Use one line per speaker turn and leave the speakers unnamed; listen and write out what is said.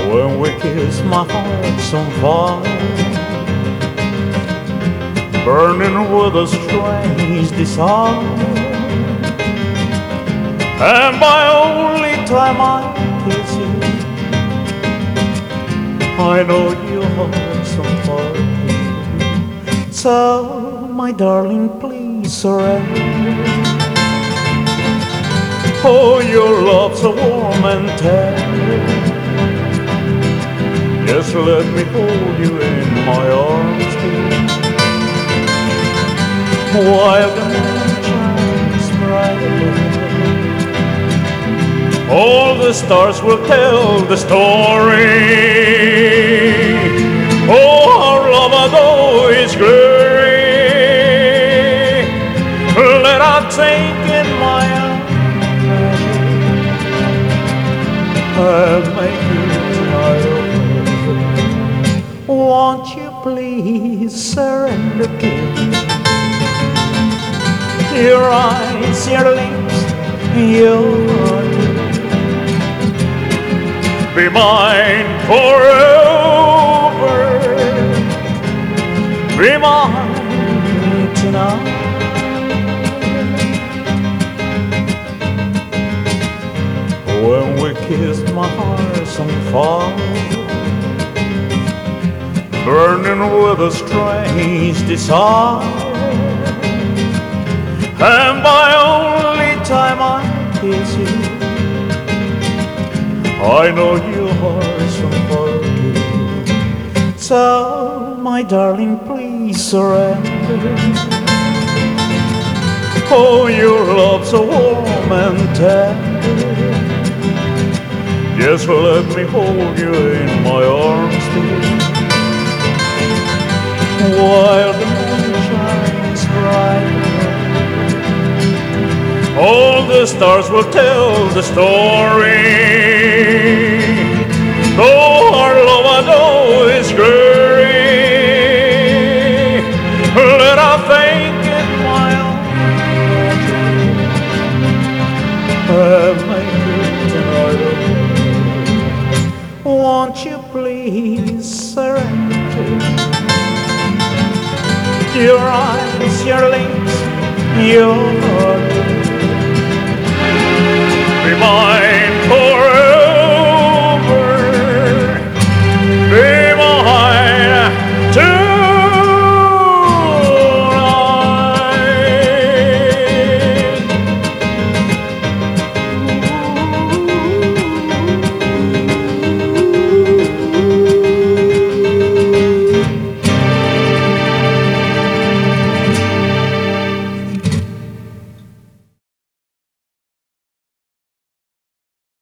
When we kiss, my heart's on fire, burning with a strange desire. And by only time I kiss you, I know your heart's on fire. So, my darling, please surrender. Oh, your love's so warm and tender. Just let me hold you in my arms, dear, while the moon shines bright above. All the stars will tell the story. Oh, our love adore is glory. Let I take in my arms and make you tonight. Won't you please surrender, dear? Your eyes, your lips, your heart. Be mine forever. Be mine tonight. When we kiss, my heart's on fire, burning with a strange desire. And by only time I kiss you, I know your heart's on fire. So, my darling, please surrender. Oh, your love's so warm and tender. Just let me hold you in my arms, dear, while the moon shines bright. All the stars will tell the story. Though our love adore is glory, let I think in my own and make it tonight. Won't you please surrender? Your eyes, your lips, your heart. Be mine.